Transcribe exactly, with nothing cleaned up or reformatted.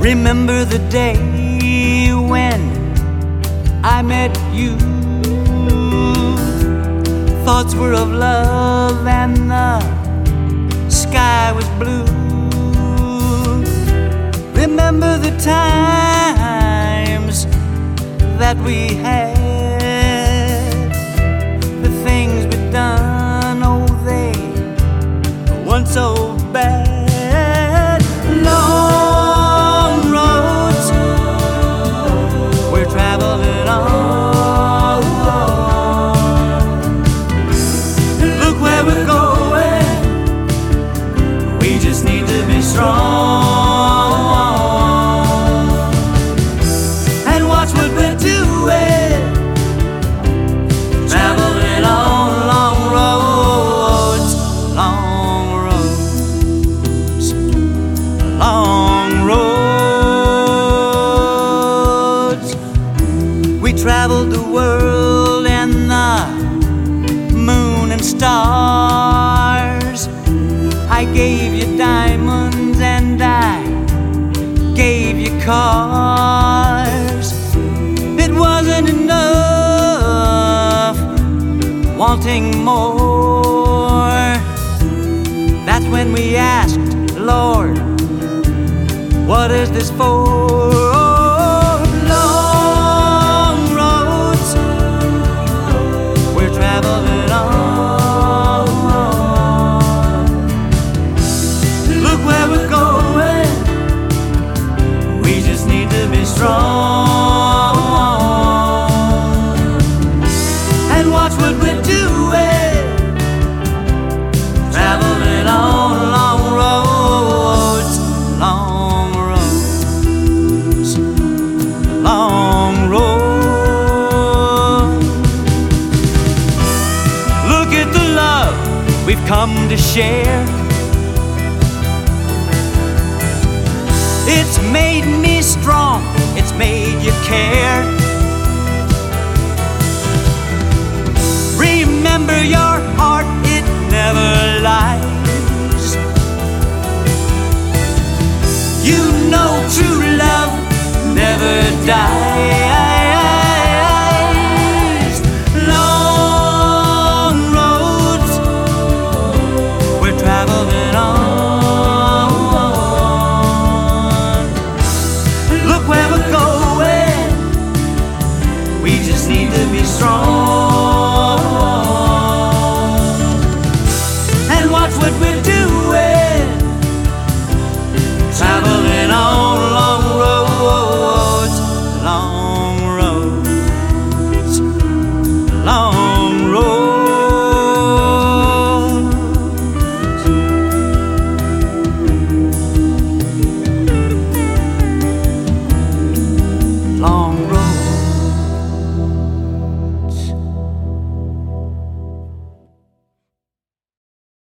Remember the day when I met you. Thoughts were of love and the sky was blue. Remember the times that we had, the things we'd done, oh they weren't so bad. Long roads we're traveling on. Look where we're going, we just need to be strong. And watch what we're doing, traveling on long roads, long roads, long roads. We traveled the world and the moon and stars. I gave you diamonds and I gave you cars. It wasn't enough, wanting more. That's when we asked, Lord, what is this for? Long roads we're traveling on. Look where we're going, we just need to be strong. And watch what we're doing, traveling on long roads, long roads, long roads. Look at the love we've come to share. It's made me strong, it's made you care. Remember your heart, it never lies. You know true love never dies. Long roads we're traveling on. Look where we're going, we just need to be strong.